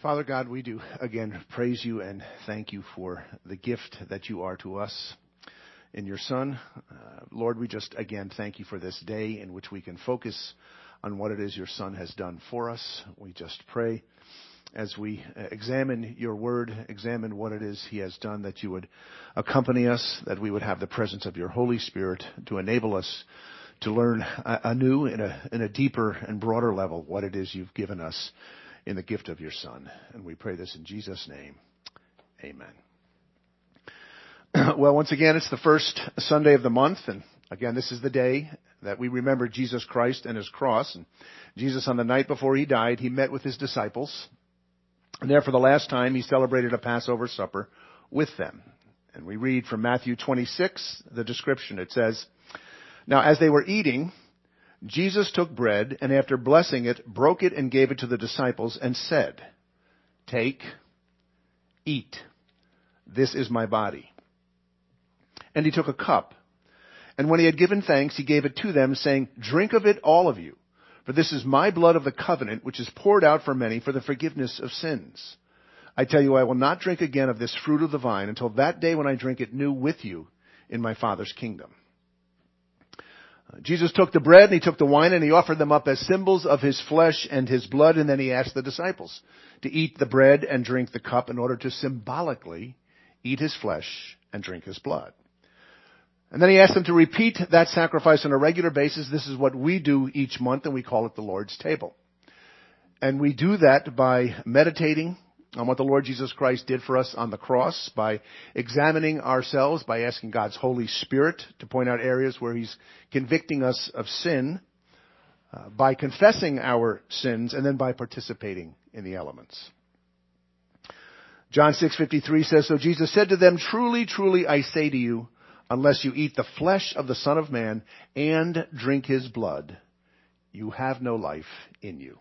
Father God, we do again praise you and thank you for the gift that you are to us in your Son. Lord, we just again thank you for this day in which we can focus on what it is your Son has done for us. We just pray as we examine your word, examine what it is he has done, that you would accompany us, that we would have the presence of your Holy Spirit to enable us to learn anew in a deeper and broader level what it is you've given us in the gift of your Son. And we pray this in Jesus' name. Amen. Well, once again, it's the first Sunday of the month. And again, this is the day that we remember Jesus Christ and his cross. And Jesus, on the night before he died, he met with his disciples. And there for the last time, he celebrated a Passover supper with them. And we read from Matthew 26, the description. It says, "Now as they were eating, Jesus took bread, and after blessing it, broke it and gave it to the disciples and said, 'Take, eat. This is my body.' And he took a cup, and when he had given thanks, he gave it to them, saying, 'Drink of it, all of you, for this is my blood of the covenant, which is poured out for many for the forgiveness of sins. I tell you, I will not drink again of this fruit of the vine until that day when I drink it new with you in my Father's kingdom.'" Jesus took the bread and he took the wine and he offered them up as symbols of his flesh and his blood. And then he asked the disciples to eat the bread and drink the cup in order to symbolically eat his flesh and drink his blood. And then he asked them to repeat that sacrifice on a regular basis. This is what we do each month, and we call it the Lord's table. And we do that by meditating on what the Lord Jesus Christ did for us on the cross, by examining ourselves, by asking God's Holy Spirit to point out areas where he's convicting us of sin, by confessing our sins, and then by participating in the elements. John 6:53 says, "So Jesus said to them, 'Truly, truly, I say to you, unless you eat the flesh of the Son of Man and drink his blood, you have no life in you.'"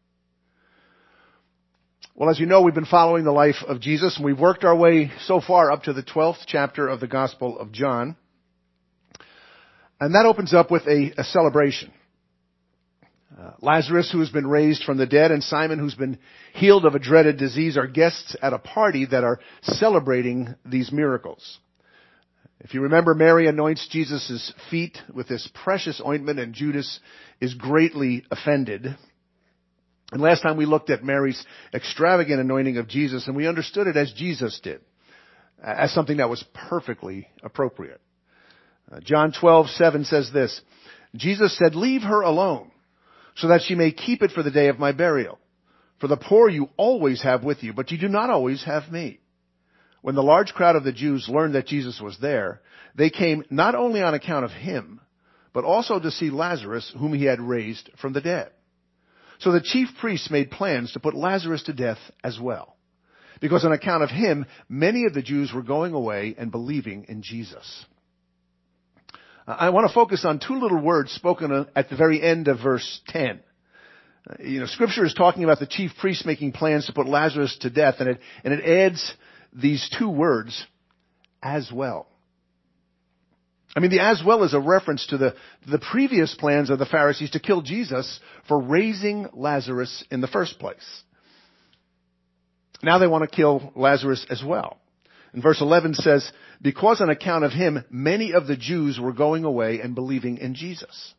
Well, as you know, we've been following the life of Jesus, and we've worked our way so far up to the 12th chapter of the Gospel of John. And that opens up with a celebration. Lazarus, who has been raised from the dead, and Simon, who's been healed of a dreaded disease, are guests at a party that are celebrating these miracles. If you remember, Mary anoints Jesus' feet with this precious ointment, and Judas is greatly offended. And last time we looked at Mary's extravagant anointing of Jesus, and we understood it as Jesus did, as something that was perfectly appropriate. John 12:7 says this, "Jesus said, 'Leave her alone, so that she may keep it for the day of my burial. For the poor you always have with you, but you do not always have me.' When the large crowd of the Jews learned that Jesus was there, they came not only on account of him, but also to see Lazarus, whom he had raised from the dead. So the chief priests made plans to put Lazarus to death as well, because on account of him, many of the Jews were going away and believing in Jesus." I want to focus on two little words spoken at the very end of verse 10. Scripture is talking about the chief priests making plans to put Lazarus to death, and it adds these two words, "as well." I mean, the "as well" is a reference to the previous plans of the Pharisees to kill Jesus for raising Lazarus in the first place. Now they want to kill Lazarus as well. And verse 11 says, "Because on account of him, many of the Jews were going away and believing in Jesus."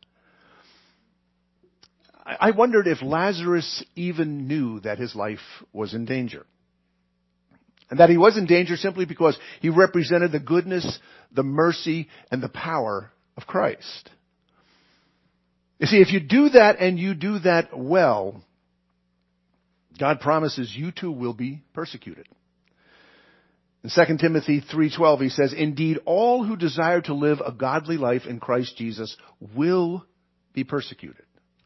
I wondered if Lazarus even knew that his life was in danger. And that he was in danger simply because he represented the goodness, the mercy, and the power of Christ. You see, if you do that and you do that well, God promises you too will be persecuted. In 2 Timothy 3:12, he says, "Indeed, all who desire to live a godly life in Christ Jesus will be persecuted."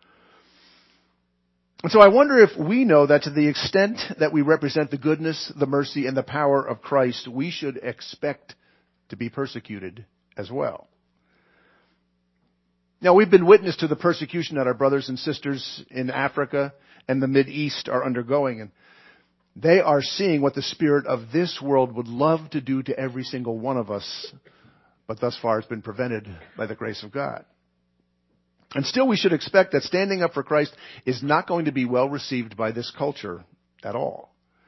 And so I wonder if we know that to the extent that we represent the goodness, the mercy, and the power of Christ, we should expect to be persecuted as well. Now, we've been witness to the persecution that our brothers and sisters in Africa and the Mideast are undergoing, and they are seeing what the spirit of this world would love to do to every single one of us, but thus far it's been prevented by the grace of God. And still we should expect that standing up for Christ is not going to be well received by this culture at all.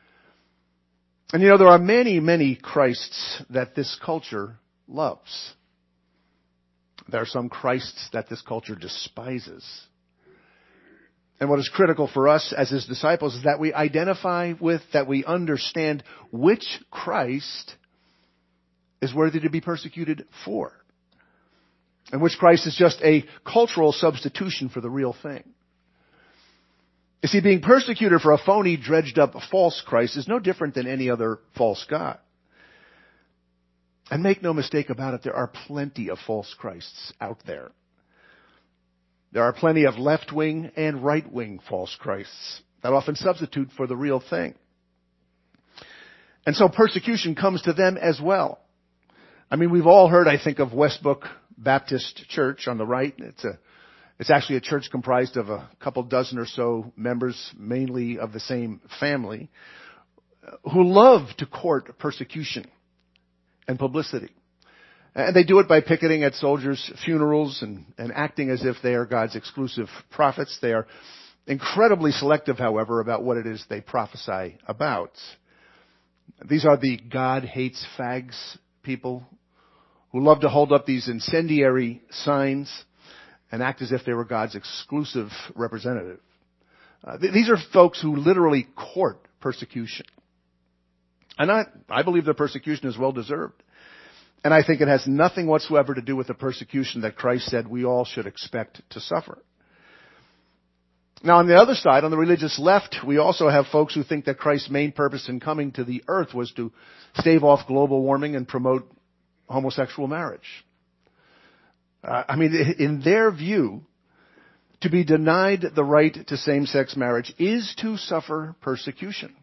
And there are many, many Christs that this culture loves. There are some Christs that this culture despises. And what is critical for us as his disciples is that we identify with, that we understand which Christ is worthy to be persecuted for. And which Christ is just a cultural substitution for the real thing. You see, being persecuted for a phony, dredged up false Christ is no different than any other false god. And make no mistake about it, there are plenty of false Christs out there. There are plenty of left-wing and right-wing false Christs that often substitute for the real thing. And so persecution comes to them as well. I mean, we've all heard, I think, of Westbrook Baptist Church on the right. It's actually a church comprised of a couple dozen or so members, mainly of the same family, who love to court persecution and publicity. And they do it by picketing at soldiers' funerals and acting as if they are God's exclusive prophets. They are incredibly selective, however, about what it is they prophesy about. These are the God hates fags people who love to hold up these incendiary signs and act as if they were God's exclusive representative. These are folks who literally court persecution. And I believe their persecution is well deserved. And I think it has nothing whatsoever to do with the persecution that Christ said we all should expect to suffer. Now, on the other side, on the religious left, we also have folks who think that Christ's main purpose in coming to the earth was to stave off global warming and promote homosexual marriage. In their view, to be denied the right to same-sex marriage is to suffer persecution.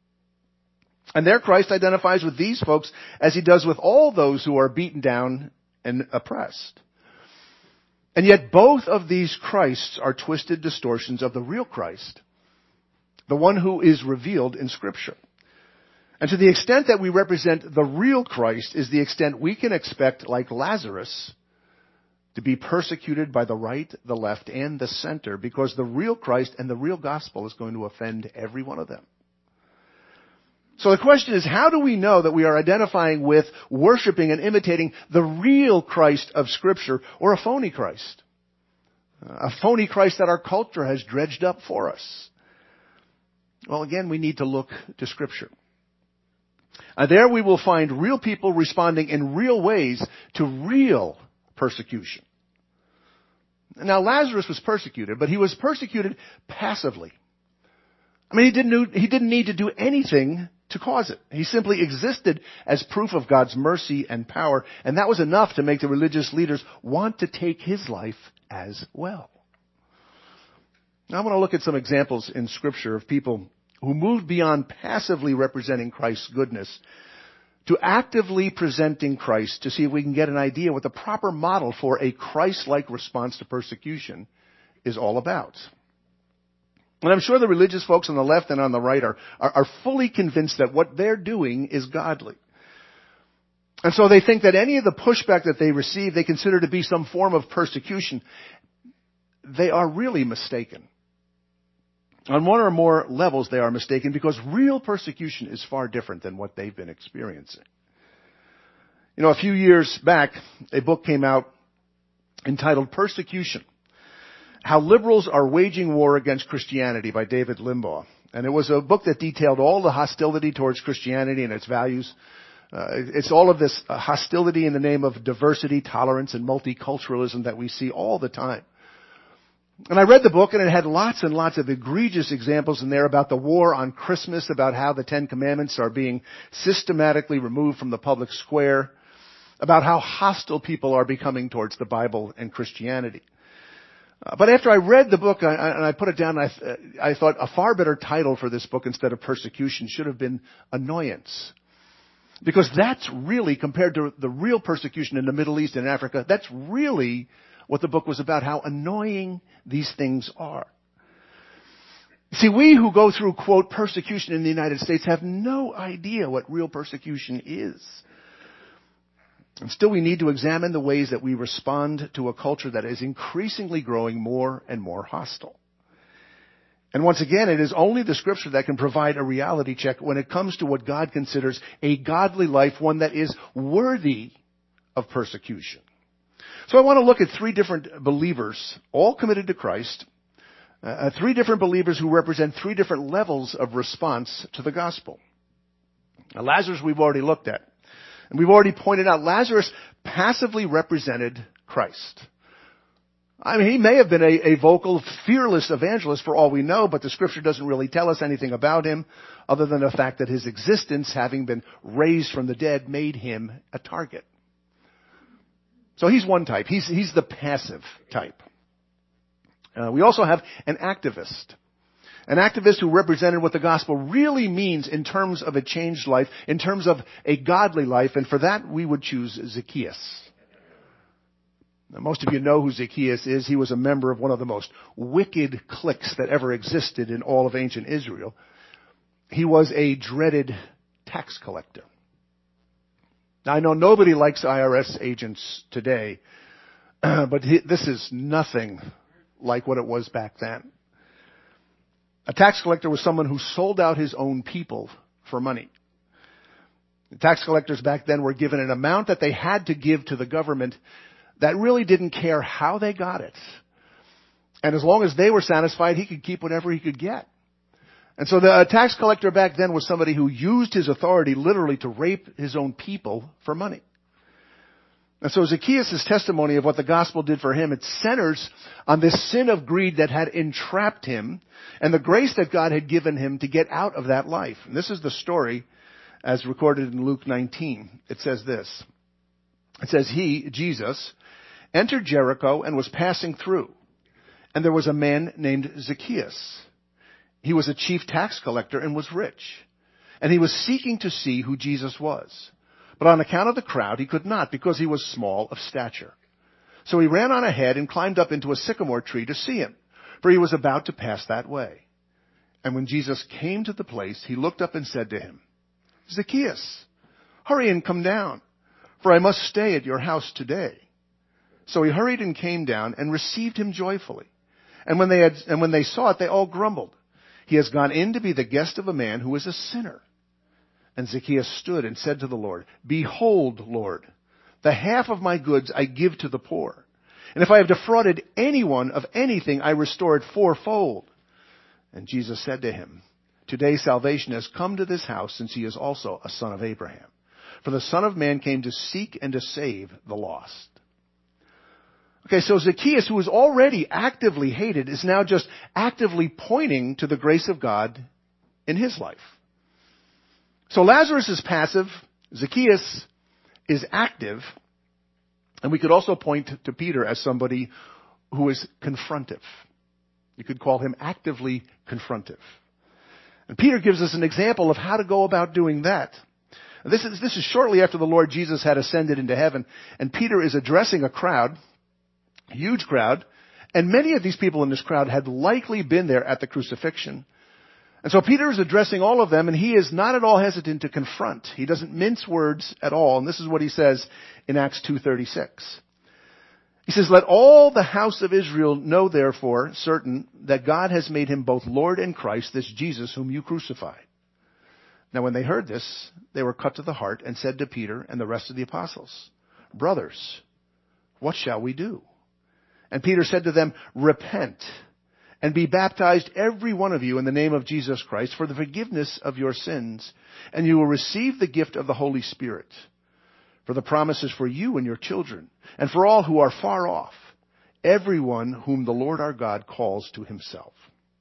And there Christ identifies with these folks as he does with all those who are beaten down and oppressed. And yet both of these Christs are twisted distortions of the real Christ, the one who is revealed in Scripture. And to the extent that we represent the real Christ is the extent we can expect, like Lazarus, to be persecuted by the right, the left, and the center, because the real Christ and the real gospel is going to offend every one of them. So the question is, how do we know that we are identifying with, worshiping, and imitating the real Christ of Scripture or a phony Christ? A phony Christ that our culture has dredged up for us. Well, again, we need to look to Scripture. There we will find real people responding in real ways to real persecution. Now, Lazarus was persecuted, but he was persecuted passively. He didn't need to do anything to cause it. He simply existed as proof of God's mercy and power, and that was enough to make the religious leaders want to take his life as well. Now I want to look at some examples in Scripture of people who moved beyond passively representing Christ's goodness to actively presenting Christ, to see if we can get an idea what the proper model for a Christ-like response to persecution is all about. And I'm sure the religious folks on the left and on the right are fully convinced that what they're doing is godly. And so they think that any of the pushback that they receive, they consider to be some form of persecution. They are really mistaken. On one or more levels, they are mistaken, because real persecution is far different than what they've been experiencing. A few years back, a book came out entitled Persecution: How Liberals Are Waging War Against Christianity by David Limbaugh. And it was a book that detailed all the hostility towards Christianity and its values. It's all of this hostility in the name of diversity, tolerance, and multiculturalism that we see all the time. And I read the book, and it had lots and lots of egregious examples in there about the war on Christmas, about how the Ten Commandments are being systematically removed from the public square, about how hostile people are becoming towards the Bible and Christianity. But after I read the book and I put it down, I thought a far better title for this book instead of Persecution should have been Annoyance. Because that's really, compared to the real persecution in the Middle East and Africa, that's really what the book was about, how annoying these things are. See, we who go through, quote, persecution in the United States have no idea what real persecution is. And still we need to examine the ways that we respond to a culture that is increasingly growing more and more hostile. And once again, it is only the Scripture that can provide a reality check when it comes to what God considers a godly life, one that is worthy of persecution. So I want to look at three different believers, all committed to Christ, three different believers who represent three different levels of response to the gospel. Now, Lazarus we've already looked at. And we've already pointed out Lazarus passively represented Christ. I mean, he may have been a vocal, fearless evangelist for all we know, but the Scripture doesn't really tell us anything about him other than the fact that his existence, having been raised from the dead, made him a target. So he's one type. He's the passive type. We also have an activist. An activist who represented what the gospel really means in terms of a changed life, in terms of a godly life, and for that we would choose Zacchaeus. Now, most of you know who Zacchaeus is. He was a member of one of the most wicked cliques that ever existed in all of ancient Israel. He was a dreaded tax collector. Now, I know nobody likes IRS agents today, but this is nothing like what it was back then. A tax collector was someone who sold out his own people for money. The tax collectors back then were given an amount that they had to give to the government that really didn't care how they got it. And as long as they were satisfied, he could keep whatever he could get. And so the tax collector back then was somebody who used his authority literally to rape his own people for money. And so Zacchaeus' testimony of what the gospel did for him, it centers on this sin of greed that had entrapped him and the grace that God had given him to get out of that life. And this is the story as recorded in Luke 19. It says this. It says, he, Jesus, entered Jericho and was passing through. And there was a man named Zacchaeus. He was a chief tax collector and was rich. And he was seeking to see who Jesus was. But on account of the crowd, he could not because he was small of stature. So he ran on ahead and climbed up into a sycamore tree to see him, for he was about to pass that way. And when Jesus came to the place, he looked up and said to him, Zacchaeus, hurry and come down, for I must stay at your house today. So he hurried and came down and received him joyfully. And when they saw it, they all grumbled. He has gone in to be the guest of a man who is a sinner. And Zacchaeus stood and said to the Lord, Behold, Lord, the half of my goods I give to the poor. And if I have defrauded anyone of anything, I restore it fourfold. And Jesus said to him, Today salvation has come to this house, since he is also a son of Abraham. For the Son of Man came to seek and to save the lost. Okay, so Zacchaeus, who was already actively hated, is now just actively pointing to the grace of God in his life. So Lazarus is passive, Zacchaeus is active, and we could also point to Peter as somebody who is confrontive. You could call him actively confrontive. And Peter gives us an example of how to go about doing that. This is shortly after the Lord Jesus had ascended into heaven, and Peter is addressing a crowd, a huge crowd, and many of these people in this crowd had likely been there at the crucifixion. And so Peter is addressing all of them, and he is not at all hesitant to confront. He doesn't mince words at all, and this is what he says in Acts 2:36. He says, Let all the house of Israel know therefore certain that God has made him both Lord and Christ, this Jesus whom you crucified. Now when they heard this, they were cut to the heart and said to Peter and the rest of the apostles, Brothers, what shall we do? And Peter said to them, Repent and be baptized every one of you in the name of Jesus Christ for the forgiveness of your sins, and you will receive the gift of the Holy Spirit. For the promise is for you and your children, and for all who are far off, everyone whom the Lord our God calls to himself.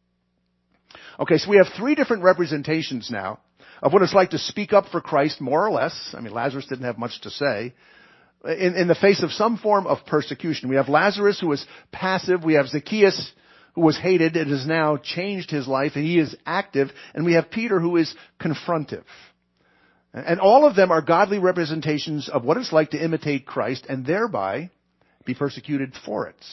Okay, so we have three different representations now of what it's like to speak up for Christ, more or less. I mean, Lazarus didn't have much to say. In the face of some form of persecution. We have Lazarus, who was passive. We have Zacchaeus, who was hated and has now changed his life, and he is active. And we have Peter, who is confrontive. And all of them are godly representations of what it's like to imitate Christ and thereby be persecuted for it.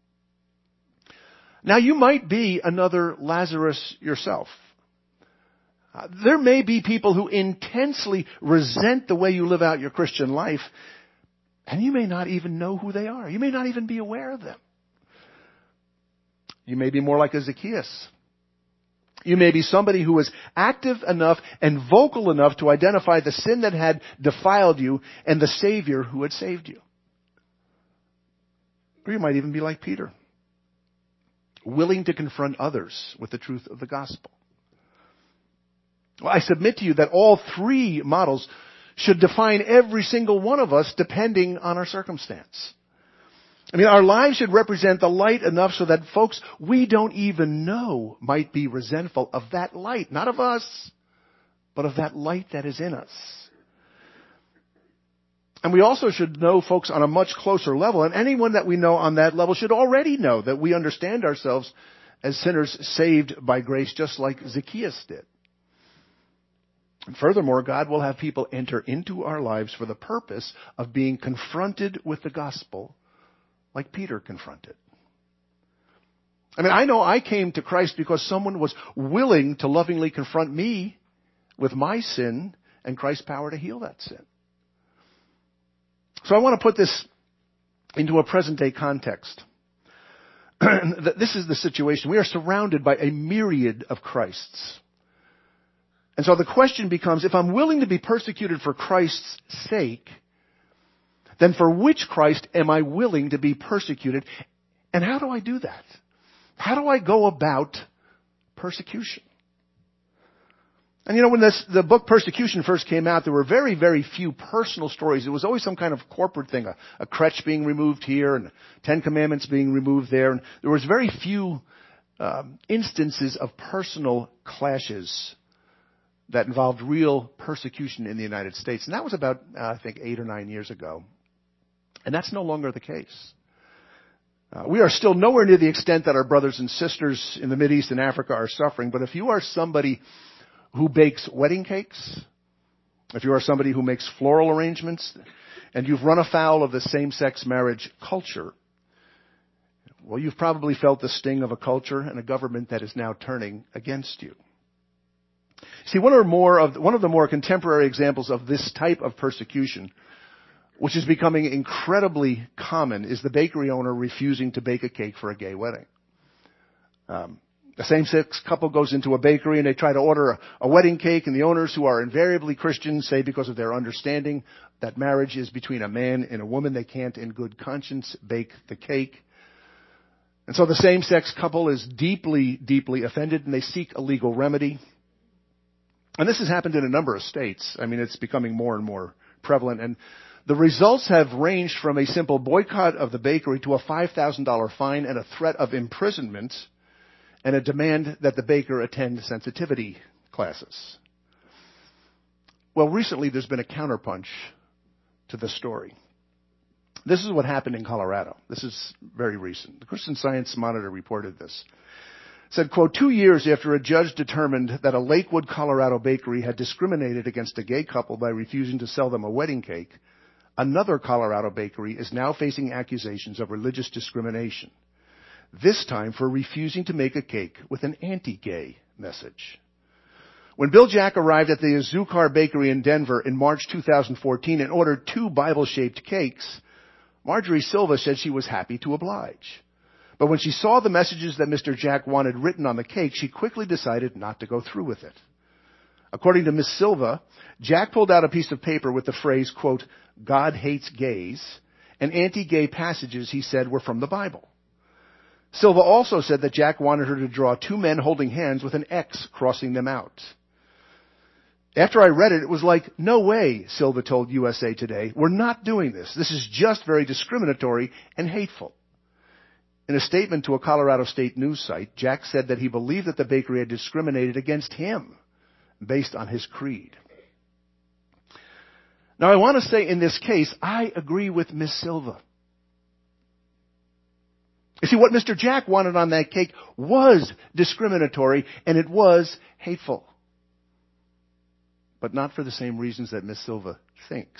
Now, you might be another Lazarus yourself. There may be people who intensely resent the way you live out your Christian life, and you may not even know who they are. You may not even be aware of them. You may be more like a Zacchaeus. You may be somebody who was active enough and vocal enough to identify the sin that had defiled you and the Savior who had saved you. Or you might even be like Peter, willing to confront others with the truth of the gospel. Well, I submit to you that all three models should define every single one of us depending on our circumstance. I mean, our lives should represent the light enough so that folks we don't even know might be resentful of that light, not of us, but of that light that is in us. And we also should know folks on a much closer level, and anyone that we know on that level should already know that we understand ourselves as sinners saved by grace, just like Zacchaeus did. And furthermore, God will have people enter into our lives for the purpose of being confronted with the gospel like Peter confronted. I mean, I know I came to Christ because someone was willing to lovingly confront me with my sin and Christ's power to heal that sin. So I want to put this into a present-day context. This is the situation. We are surrounded by a myriad of Christs. And so the question becomes, if I'm willing to be persecuted for Christ's sake, then for which Christ am I willing to be persecuted? And how do I do that? How do I go about persecution? And when the book Persecution first came out, there were very, very few personal stories. It was always some kind of corporate thing, a crutch being removed here and 10 Commandments being removed there. And there was very few instances of personal clashes that involved real persecution in the United States. And that was about, I think, 8 or 9 years ago. And that's no longer the case. We are still nowhere near the extent that our brothers and sisters in the Mideast and Africa are suffering. But if you are somebody who bakes wedding cakes, if you are somebody who makes floral arrangements, and you've run afoul of the same-sex marriage culture, well, you've probably felt the sting of a culture and a government that is now turning against you. See, one of the more contemporary examples of this type of persecution, which is becoming incredibly common, is the bakery owner refusing to bake a cake for a gay wedding. A same-sex couple goes into a bakery and they try to order a wedding cake, and the owners, who are invariably Christians, say because of their understanding that marriage is between a man and a woman, they can't in good conscience bake the cake. And so the same-sex couple is deeply, deeply offended, and they seek a legal remedy. And this has happened in a number of states. I mean, it's becoming more and more prevalent. And the results have ranged from a simple boycott of the bakery to a $5,000 fine and a threat of imprisonment and a demand that the baker attend sensitivity classes. Well, recently there's been a counterpunch to the story. This is what happened in Colorado. This is very recent. The Christian Science Monitor reported this. It said, quote, 2 years after a judge determined that a Lakewood, Colorado bakery had discriminated against a gay couple by refusing to sell them a wedding cake, another Colorado bakery is now facing accusations of religious discrimination, this time for refusing to make a cake with an anti-gay message. When Bill Jack arrived at the Azucar Bakery in Denver in March 2014 and ordered 2 Bible-shaped cakes, Marjorie Silva said she was happy to oblige. But when she saw the messages that Mr. Jack wanted written on the cake, she quickly decided not to go through with it. According to Ms. Silva, Jack pulled out a piece of paper with the phrase, quote, God hates gays, and anti-gay passages, he said, were from the Bible. Silva also said that Jack wanted her to draw 2 men holding hands with an X crossing them out. After I read it, it was like, no way, Silva told USA Today. We're not doing this. This is just very discriminatory and hateful. In a statement to a Colorado State news site, Jack said that he believed that the bakery had discriminated against him based on his creed. Now, I want to say in this case, I agree with Ms. Silva. You see, what Mr. Jack wanted on that cake was discriminatory, and it was hateful. But not for the same reasons that Ms. Silva thinks.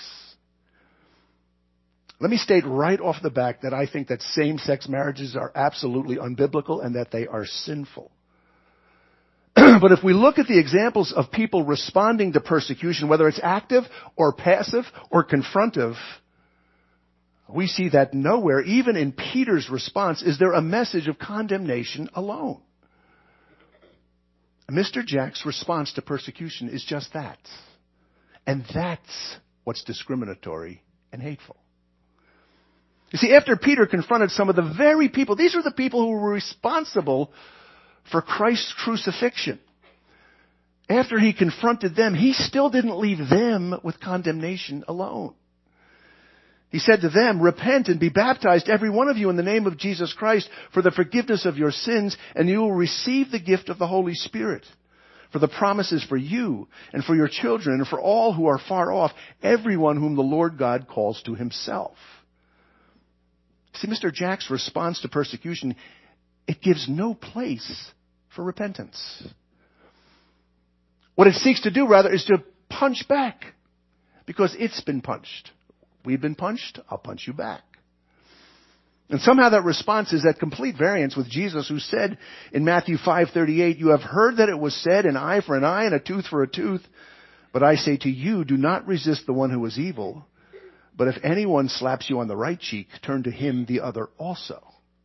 Let me state right off the bat that I think that same-sex marriages are absolutely unbiblical and that they are sinful. But if we look at the examples of people responding to persecution, whether it's active or passive or confrontive, we see that nowhere, even in Peter's response, is there a message of condemnation alone. Mr. Jack's response to persecution is just that. And that's what's discriminatory and hateful. You see, after Peter confronted some of the very people, these are the people who were responsible for Christ's crucifixion. After he confronted them, he still didn't leave them with condemnation alone. He said to them, "Repent and be baptized, every one of you, in the name of Jesus Christ, for the forgiveness of your sins, and you will receive the gift of the Holy Spirit. For the promise is for you, and for your children, and for all who are far off, everyone whom the Lord God calls to himself." See, Mr. Jack's response to persecution, it gives no place for repentance. What it seeks to do, rather, is to punch back, because it's been punched. We've been punched, I'll punch you back. And somehow that response is at complete variance with Jesus, who said in Matthew 5:38, "You have heard that it was said, an eye for an eye and a tooth for a tooth. But I say to you, do not resist the one who is evil. But if anyone slaps you on the right cheek, turn to him the other also."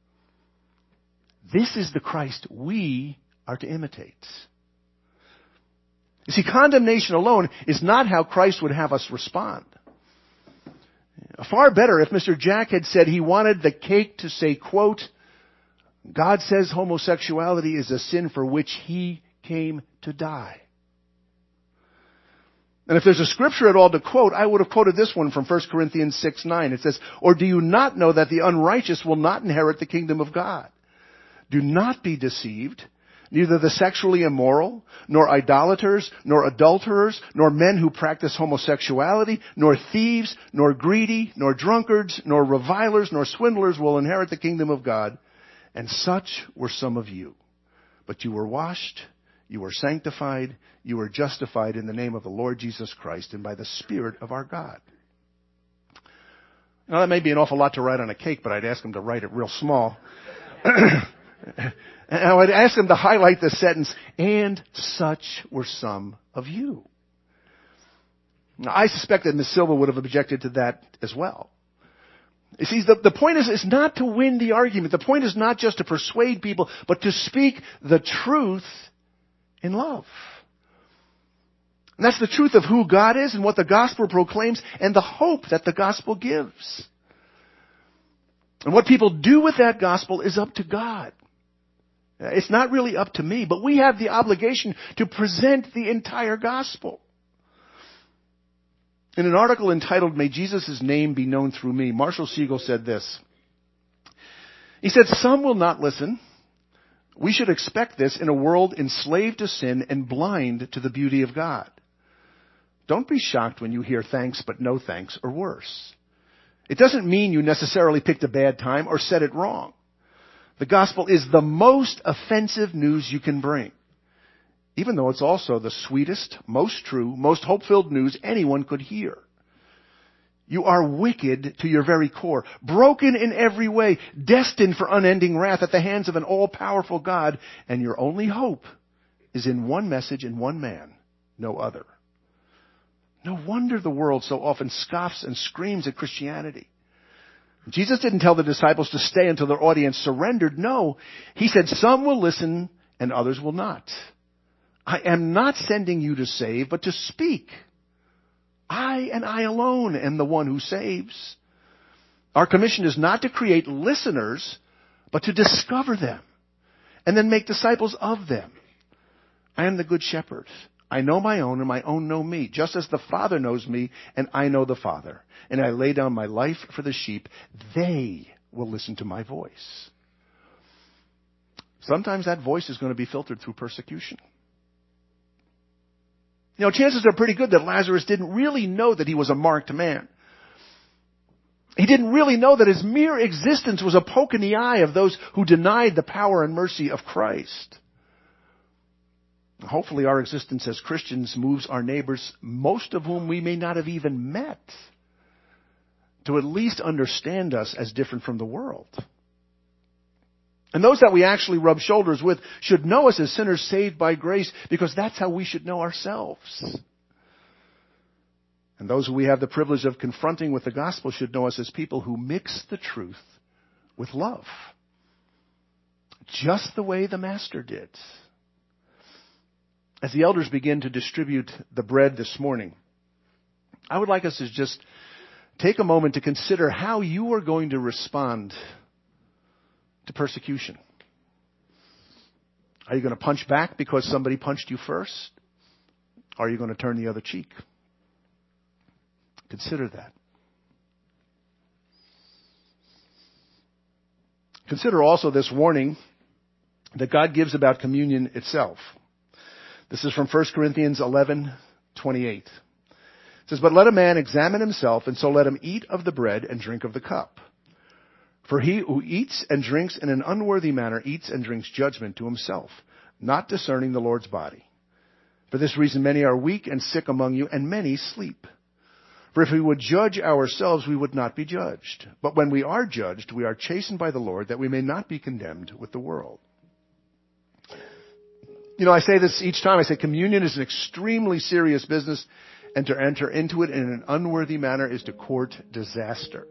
This is the Christ we are to imitate. You see, condemnation alone is not how Christ would have us respond. Far better if Mr. Jack had said he wanted the cake to say, quote, "God says homosexuality is a sin for which he came to die." And if there's a scripture at all to quote, I would have quoted this one from 1 Corinthians 6:9. It says, "Or do you not know that the unrighteous will not inherit the kingdom of God? Do not be deceived. Neither the sexually immoral, nor idolaters, nor adulterers, nor men who practice homosexuality, nor thieves, nor greedy, nor drunkards, nor revilers, nor swindlers will inherit the kingdom of God. And such were some of you. But you were washed, you were sanctified, you were justified in the name of the Lord Jesus Christ and by the Spirit of our God." Now that may be an awful lot to write on a cake, but I'd ask them to write it real small. And I would ask them to highlight the sentence, "And such were some of you." Now, I suspect that Ms. Silva would have objected to that as well. You see, the point is not to win the argument. The point is not just to persuade people, but to speak the truth in love. And that's the truth of who God is and what the gospel proclaims and the hope that the gospel gives. And what people do with that gospel is up to God. It's not really up to me, but we have the obligation to present the entire gospel. In an article entitled, "May Jesus' Name Be Known Through Me," Marshall Siegel said this. He said, "Some will not listen. We should expect this in a world enslaved to sin and blind to the beauty of God. Don't be shocked when you hear thanks but no thanks, or worse. It doesn't mean you necessarily picked a bad time or said it wrong. The gospel is the most offensive news you can bring, even though it's also the sweetest, most true, most hope-filled news anyone could hear. You are wicked to your very core, broken in every way, destined for unending wrath at the hands of an all-powerful God, and your only hope is in one message and one man, no other. No wonder the world so often scoffs and screams at Christianity. Jesus didn't tell the disciples to stay until their audience surrendered. No, he said some will listen and others will not. I am not sending you to save, but to speak. I and I alone am the one who saves. Our commission is not to create listeners, but to discover them and then make disciples of them. I am the good shepherd. I know my own, and my own know me, just as the Father knows me, and I know the Father. And I lay down my life for the sheep. They will listen to my voice. Sometimes that voice is going to be filtered through persecution. You know, chances are pretty good that Lazarus didn't really know that he was a marked man. He didn't really know that his mere existence was a poke in the eye of those who denied the power and mercy of Christ. Hopefully our existence as Christians moves our neighbors, most of whom we may not have even met, to at least understand us as different from the world. And those that we actually rub shoulders with should know us as sinners saved by grace, because that's how we should know ourselves. And those who we have the privilege of confronting with the gospel should know us as people who mix the truth with love, just the way the Master did. as the elders begin to distribute the bread this morning, I would like us to just take a moment to consider how you are going to respond to persecution. Are you going to punch back because somebody punched you first? Or are you going to turn the other cheek? Consider that. Consider also this warning that God gives about communion itself. This is from 1 Corinthians 11:28. It says, "But let a man examine himself, and so let him eat of the bread and drink of the cup. For he who eats and drinks in an unworthy manner eats and drinks judgment to himself, not discerning the Lord's body. For this reason many are weak and sick among you, and many sleep. For if we would judge ourselves, we would not be judged. But when we are judged, we are chastened by the Lord, that we may not be condemned with the world." You know, I say this each time. I say communion is an extremely serious business, and to enter into it in an unworthy manner is to court disaster.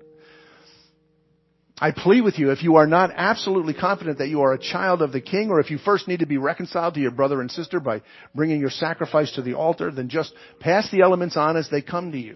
I plead with you, if you are not absolutely confident that you are a child of the King, or if you first need to be reconciled to your brother and sister by bringing your sacrifice to the altar, then just pass the elements on as they come to you.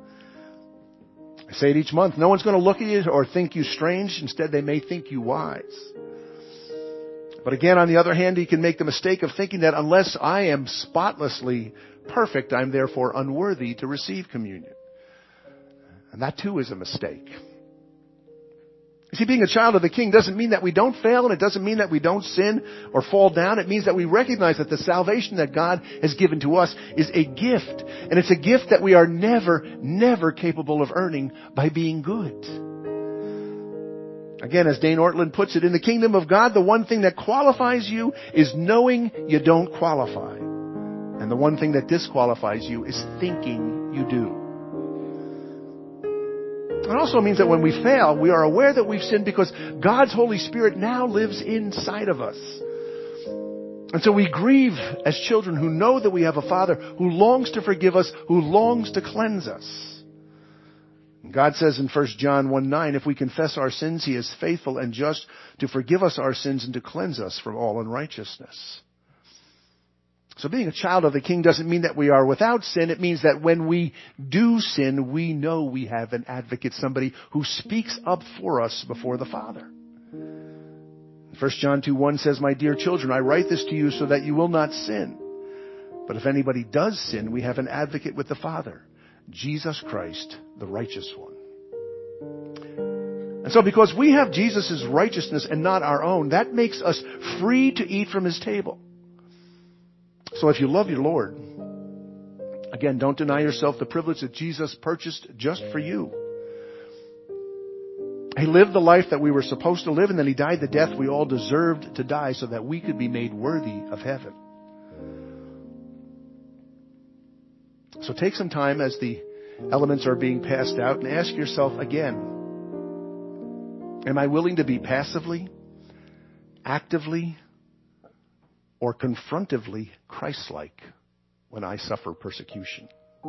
I say it each month. No one's going to look at you or think you strange. Instead, they may think you wise. But again, on the other hand, you can make the mistake of thinking that unless I am spotlessly perfect, I'm therefore unworthy to receive communion. And that too is a mistake. You see, being a child of the King doesn't mean that we don't fail, and it doesn't mean that we don't sin or fall down. It means that we recognize that the salvation that God has given to us is a gift. And it's a gift that we are never capable of earning by being good. Again, as Dane Ortland puts it, in the kingdom of God, the one thing that qualifies you is knowing you don't qualify. And the one thing that disqualifies you is thinking you do. It also means that when we fail, we are aware that we've sinned because God's Holy Spirit now lives inside of us. And so we grieve as children who know that we have a Father who longs to forgive us, who longs to cleanse us. And God says in 1 John 1:9, if we confess our sins, He is faithful and just to forgive us our sins and to cleanse us from all unrighteousness. So being a child of the King doesn't mean that we are without sin. It means that when we do sin, we know we have an advocate, somebody who speaks up for us before the Father. 1 John 2:1 says, "My dear children, I write this to you so that you will not sin. But if anybody does sin, we have an advocate with the Father, Jesus Christ, the righteous one." And so because we have Jesus' righteousness and not our own, that makes us free to eat from His table. So if you love your Lord, again, don't deny yourself the privilege that Jesus purchased just for you. He lived the life that we were supposed to live, and then He died the death we all deserved to die so that we could be made worthy of heaven. So take some time as the elements are being passed out and ask yourself again, am I willing to be passively, actively, or confrontively Christ-like when I suffer persecution?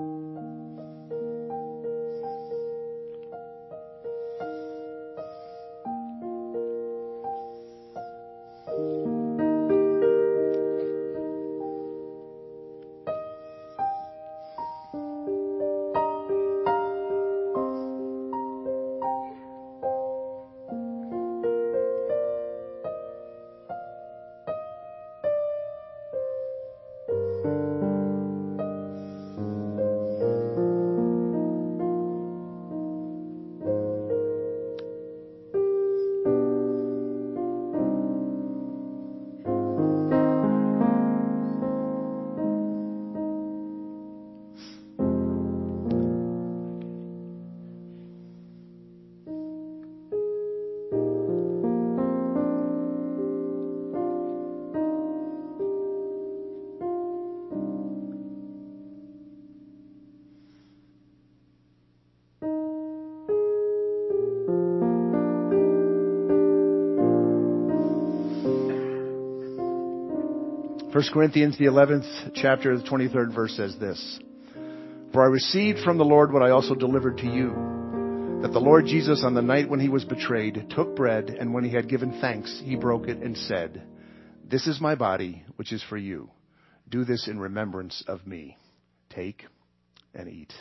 First Corinthians, the 11th chapter, the 23rd verse says this, "For I received from the Lord what I also delivered to you, that the Lord Jesus on the night when He was betrayed took bread, and when He had given thanks, He broke it and said, 'This is my body, which is for you. Do this in remembrance of me. Take and eat.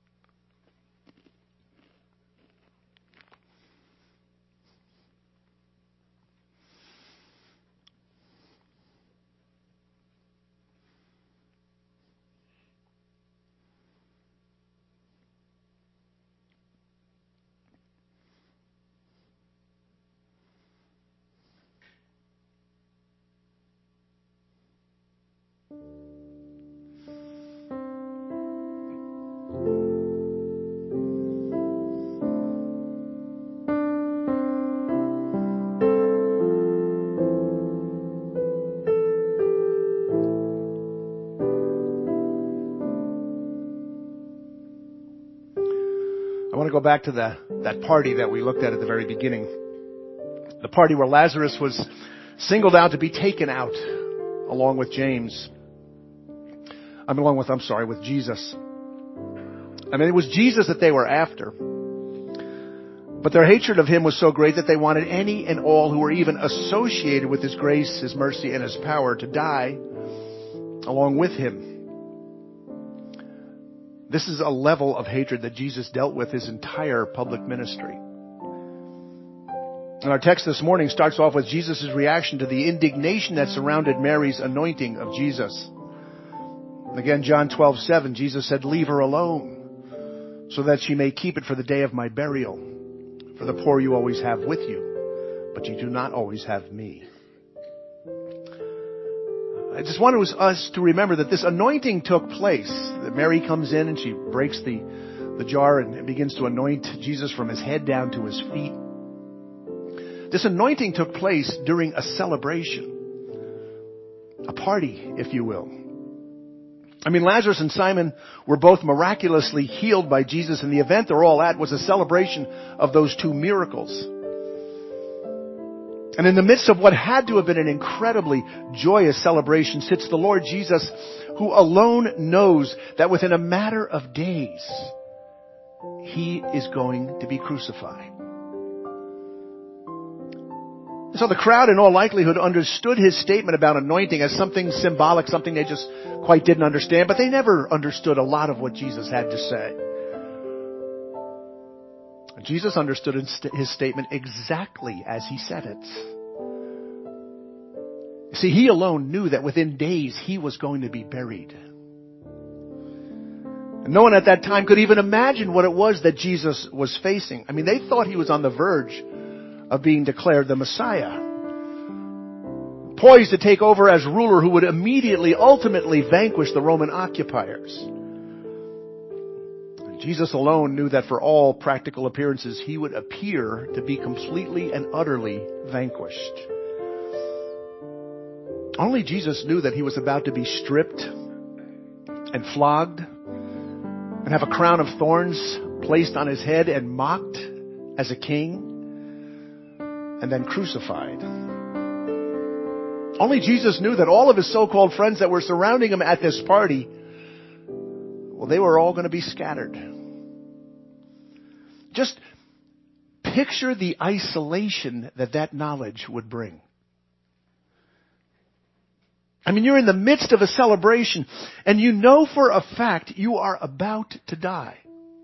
I want to go back to that party that we looked at the very beginning. The party where Lazarus was singled out to be taken out along with Jesus. I mean, it was Jesus that they were after. But their hatred of him was so great that they wanted any and all who were even associated with his grace, his mercy, and his power to die along with him. This is a level of hatred that Jesus dealt with his entire public ministry. And our text this morning starts off with Jesus' reaction to the indignation that surrounded Mary's anointing of Jesus. Again, John 12:7, Jesus said, "Leave her alone, so that she may keep it for the day of my burial. For the poor you always have with you, but you do not always have me." I just want us to remember that this anointing took place. That Mary comes in and she breaks the jar and begins to anoint Jesus from his head down to his feet. This anointing took place during a celebration. A party, if you will. I mean, Lazarus and Simon were both miraculously healed by Jesus, and the event they're all at was a celebration of those two miracles. And in the midst of what had to have been an incredibly joyous celebration sits the Lord Jesus, who alone knows that within a matter of days, he is going to be crucified. So the crowd in all likelihood understood his statement about anointing as something symbolic, something they just quite didn't understand, but they never understood a lot of what Jesus had to say. Jesus understood his statement exactly as he said it. See, he alone knew that within days he was going to be buried. And no one at that time could even imagine what it was that Jesus was facing. I mean, they thought he was on the verge of being declared the Messiah, poised to take over as ruler who would immediately, ultimately vanquish the Roman occupiers. Jesus alone knew that for all practical appearances, he would appear to be completely and utterly vanquished. Only Jesus knew that he was about to be stripped and flogged and have a crown of thorns placed on his head and mocked as a king and then crucified. Only Jesus knew that all of his so-called friends that were surrounding him at this party, well, they were all going to be scattered. Just picture the isolation that knowledge would bring. I mean, you're in the midst of a celebration, and you know for a fact you are about to die.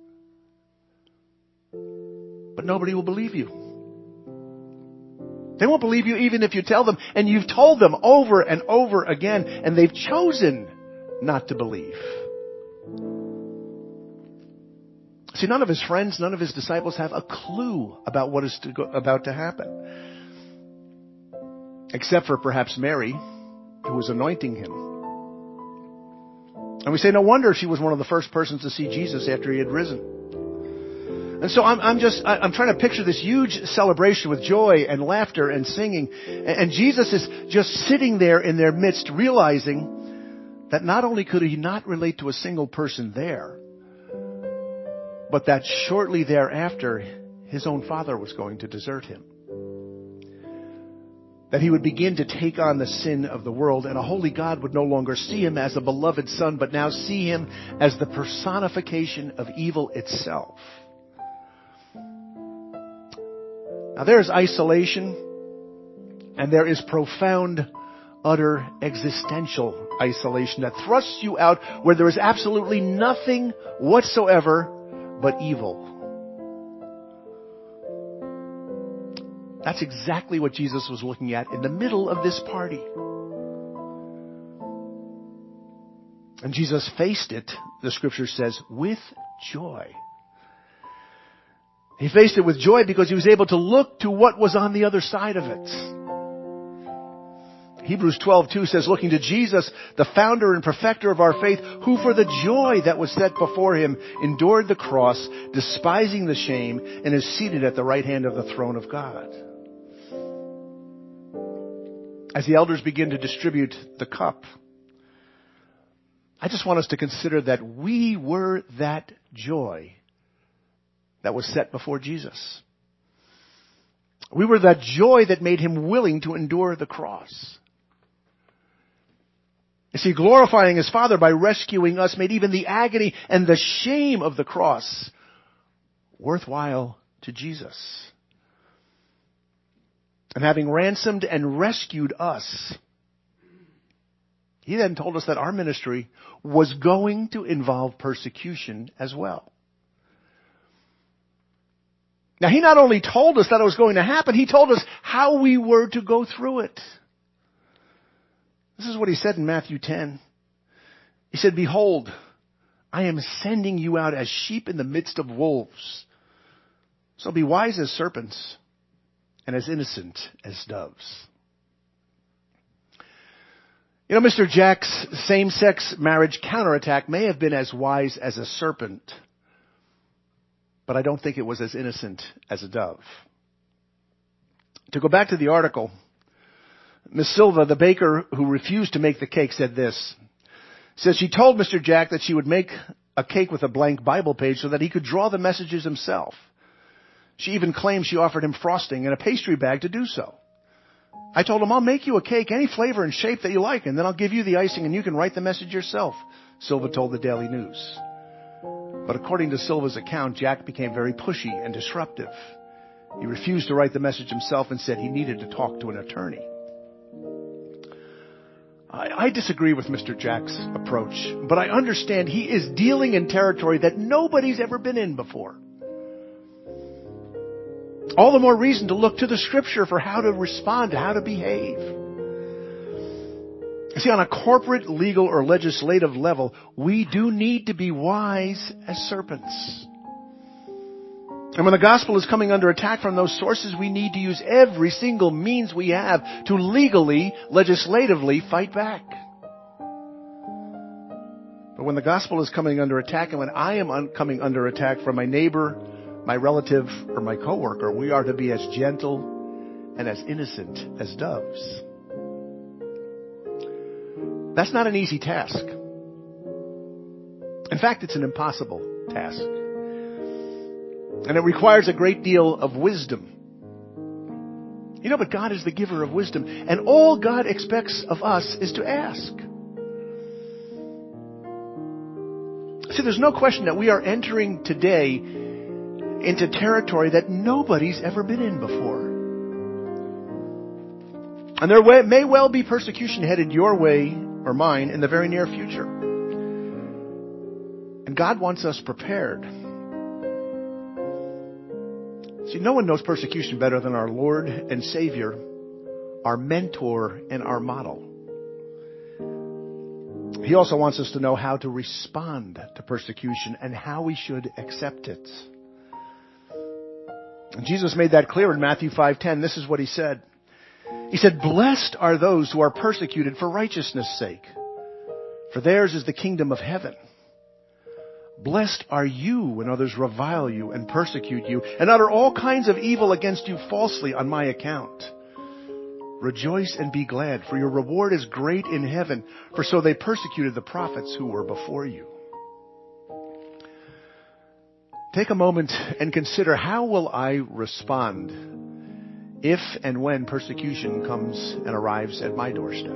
But nobody will believe you. They won't believe you even if you tell them, and you've told them over and over again, and they've chosen not to believe. See, none of his friends, none of his disciples have a clue about what is about to happen. Except for perhaps Mary, who was anointing him. And we say, no wonder she was one of the first persons to see Jesus after he had risen. And so I'm trying to picture this huge celebration with joy and laughter and singing. And Jesus is just sitting there in their midst, realizing that not only could he not relate to a single person there, but that shortly thereafter, his own father was going to desert him. That he would begin to take on the sin of the world, and a holy God would no longer see him as a beloved son, but now see him as the personification of evil itself. Now there is isolation, and there is profound utter existential isolation that thrusts you out where there is absolutely nothing whatsoever but evil. That's exactly what Jesus was looking at in the middle of this party. And Jesus faced it, the scripture says, with joy. He faced it with joy because he was able to look to what was on the other side of it. Hebrews 12:2 says, looking to Jesus, the founder and perfecter of our faith, who for the joy that was set before him endured the cross, despising the shame, and is seated at the right hand of the throne of God. As the elders begin to distribute the cup, I just want us to consider that we were that joy that was set before Jesus. We were that joy that made him willing to endure the cross. You see, glorifying his Father by rescuing us made even the agony and the shame of the cross worthwhile to Jesus. And having ransomed and rescued us, he then told us that our ministry was going to involve persecution as well. Now, he not only told us that it was going to happen, he told us how we were to go through it. This is what he said in Matthew 10. He said, behold, I am sending you out as sheep in the midst of wolves. So be wise as serpents and as innocent as doves. You know, Mr. Jack's same-sex marriage counterattack may have been as wise as a serpent, but I don't think it was as innocent as a dove. To go back to the article, Miss Silva, the baker who refused to make the cake, said this. Says she told Mr. Jack that she would make a cake with a blank Bible page so that he could draw the messages himself. She even claimed she offered him frosting and a pastry bag to do so. I told him, I'll make you a cake, any flavor and shape that you like, and then I'll give you the icing and you can write the message yourself, Silva told the Daily News. But according to Silva's account, Jack became very pushy and disruptive. He refused to write the message himself and said he needed to talk to an attorney. I disagree with Mr. Jack's approach, but I understand he is dealing in territory that nobody's ever been in before. All the more reason to look to the Scripture for how to respond, how to behave. See, on a corporate, legal, or legislative level, we do need to be wise as serpents. And when the gospel is coming under attack from those sources, we need to use every single means we have to legally, legislatively fight back. But when the gospel is coming under attack, and when I am coming under attack from my neighbor, my relative, or my coworker, we are to be as gentle and as innocent as doves. That's not an easy task. In fact, it's an impossible task. And it requires a great deal of wisdom. You know, but God is the giver of wisdom. And all God expects of us is to ask. See, there's no question that we are entering today into territory that nobody's ever been in before. And there may well be persecution headed your way or mine in the very near future. And God wants us prepared. See, no one knows persecution better than our Lord and Savior, our mentor and our model. He also wants us to know how to respond to persecution and how we should accept it. And Jesus made that clear in Matthew 5:10. This is what he said. He said, blessed are those who are persecuted for righteousness' sake, for theirs is the kingdom of heaven. Blessed are you when others revile you and persecute you and utter all kinds of evil against you falsely on my account. Rejoice and be glad, for your reward is great in heaven, for so they persecuted the prophets who were before you. Take a moment and consider, how will I respond if and when persecution comes and arrives at my doorstep?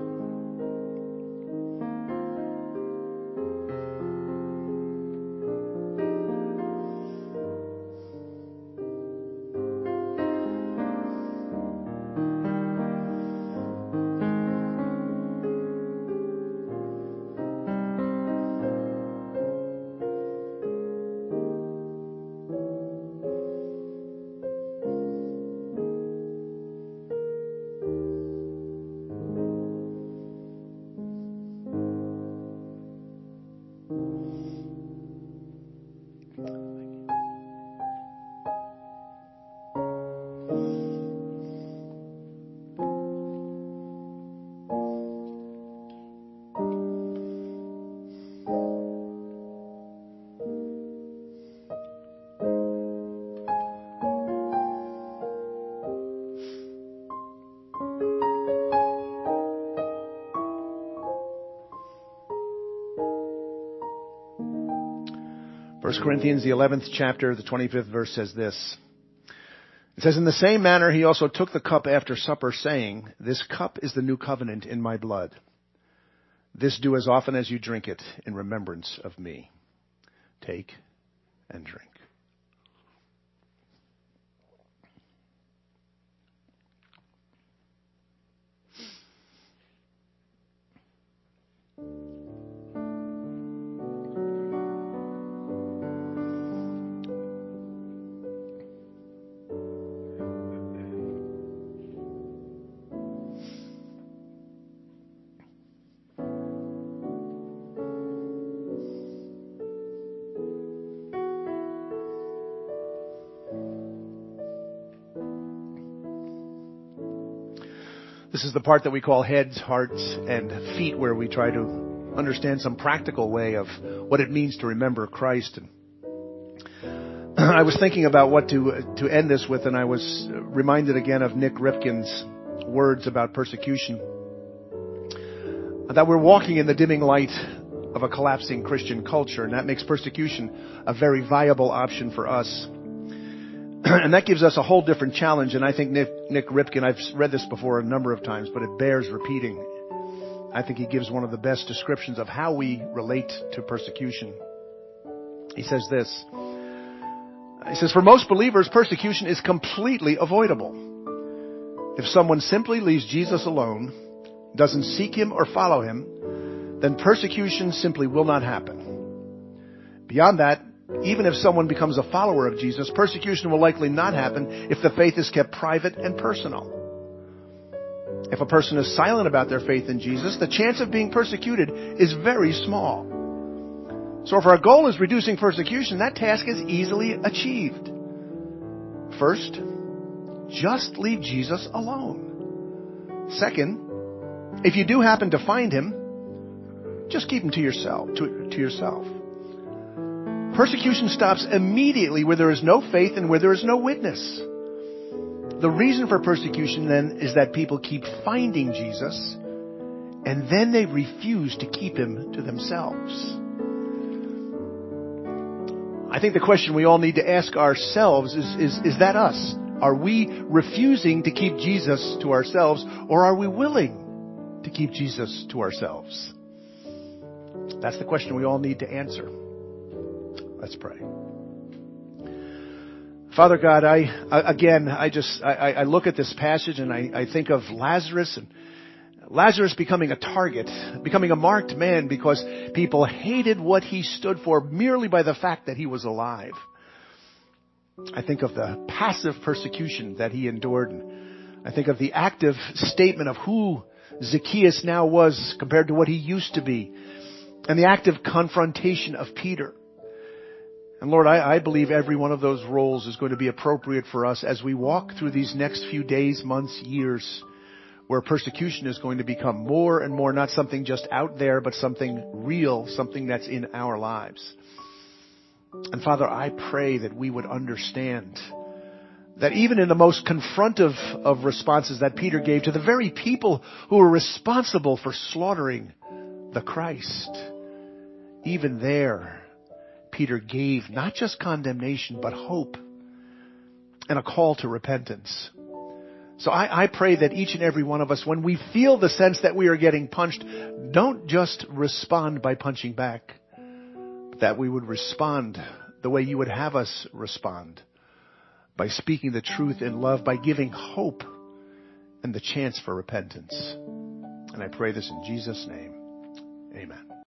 1 Corinthians, the 11th chapter, the 25th verse says this. It says, "In the same manner he also took the cup after supper, saying, 'This cup is the new covenant in my blood. This do as often as you drink it in remembrance of me.' Take and drink." This is the part that we call heads, hearts, and feet, where we try to understand some practical way of what it means to remember Christ. And I was thinking about what to end this with, and I was reminded again of Nick Ripken's words about persecution. That we're walking in the dimming light of a collapsing Christian culture, and that makes persecution a very viable option for us. And that gives us a whole different challenge. And I think Nick Ripken, I've read this before a number of times, but it bears repeating. I think he gives one of the best descriptions of how we relate to persecution. He says this. He says, "For most believers, persecution is completely avoidable. If someone simply leaves Jesus alone, doesn't seek him or follow him, then persecution simply will not happen. Beyond that, even if someone becomes a follower of Jesus, persecution will likely not happen if the faith is kept private and personal. If a person is silent about their faith in Jesus, the chance of being persecuted is very small. So if our goal is reducing persecution, that task is easily achieved. First, just leave Jesus alone. Second, if you do happen to find him, just keep him to yourself. Persecution stops immediately where there is no faith and where there is no witness. The reason for persecution then is that people keep finding Jesus and then they refuse to keep him to themselves. I think the question we all need to ask ourselves is that us? Are we refusing to keep Jesus to ourselves, or are we willing to keep Jesus to ourselves? That's the question we all need to answer. Let's pray. Father God, I look at this passage and I think of Lazarus, and Lazarus becoming a target, becoming a marked man because people hated what he stood for merely by the fact that he was alive. I think of the passive persecution that he endured. And I think of the active statement of who Zacchaeus now was compared to what he used to be, and the active confrontation of Peter. And Lord, I believe every one of those roles is going to be appropriate for us as we walk through these next few days, months, years, where persecution is going to become more and more not something just out there, but something real, something that's in our lives. And Father, I pray that we would understand that even in the most confrontive of responses that Peter gave to the very people who were responsible for slaughtering the Christ, even there, Peter gave not just condemnation, but hope and a call to repentance. So I pray that each and every one of us, when we feel the sense that we are getting punched, don't just respond by punching back, but that we would respond the way you would have us respond, by speaking the truth in love, by giving hope and the chance for repentance. And I pray this in Jesus' name. Amen.